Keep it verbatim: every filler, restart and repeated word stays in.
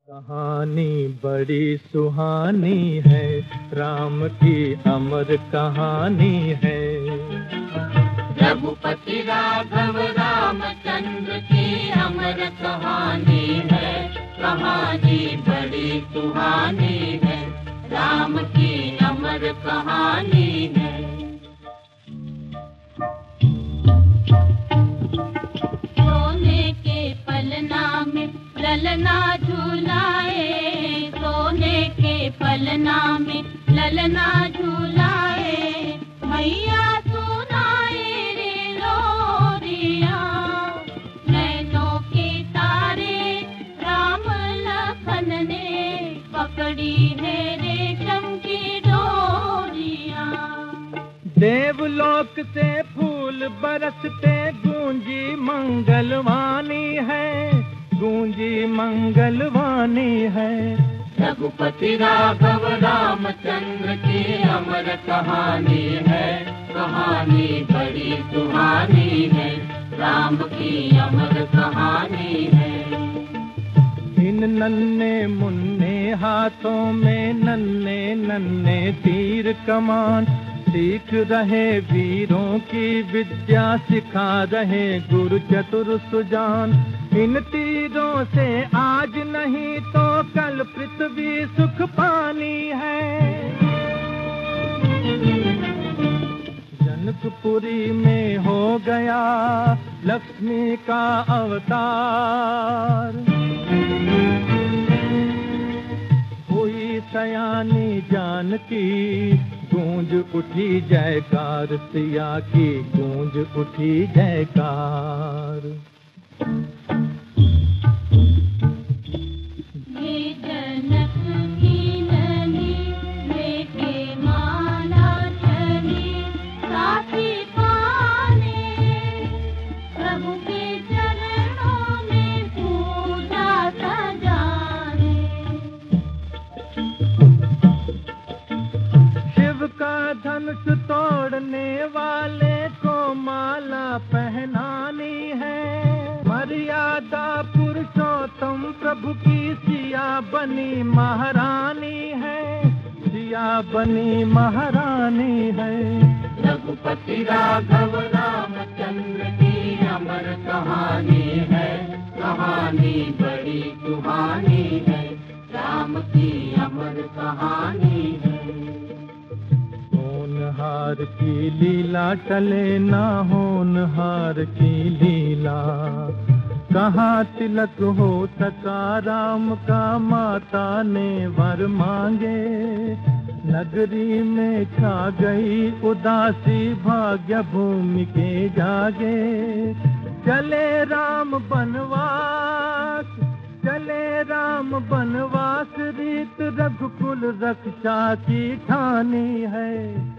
कहानी बड़ी सुहानी है, राम की अमर कहानी है। रघुपति राघव रामचंद्र की अमर कहानी है। कहानी बड़ी सुहानी है, राम की अमर कहानी है। सोने के पलना में ललना झूलाए, सोने के पलना में ललना झूलाए, मैया सुनाए रे लोरिया। नैनों के तारे राम लखन ने पकड़ी है रेशम की डोरिया। देवलोक से फूल बरसते गूंजी मंगलवानी है, गूंजी मंगलवानी है। रघुपति राघव रामचंद्र की अमर कहानी है। कहानी बड़ी सुहानी है, राम की अमर कहानी है। इन नन्हे मुन्ने हाथों में नन्हे नन्हे तीर कमान, सीख रहे वीरों की विद्या, सिखा रहे गुरु चतुर सुजान। इन तीरों से आज नहीं तो कल पृथ्वी सुख पानी है। जनकपुरी में हो गया लक्ष्मी का अवतार, हुई सयानी जानकी, गूंज उठी जयकार सिया की, गूंज उठी जयकार। ये जनक की ननी लेके माला चली, साथी पाने प्रभु के चरणों में पूजा सजाने। शिव का धनुष तोड़ने वाले को माला पहनानी है, मर्यादा पुरुषोत्तम प्रभु की सिया बनी महारानी है, सिया बनी महारानी है। रघुपति राघव रामचंद्र की अमर कहानी है। कहानी बड़ी सुहानी है, राम की अमर कहानी है। होनहार की लीला टले ना होनहार की लीला, कहाँ तिलक हो सका राम का, माता ने वर मांगे। नगरी में छा गई उदासी, भाग्य भूमि के जागे। चले राम बनवास, चले राम बनवास, रीत रघुकुल रक्षा की ठानी है।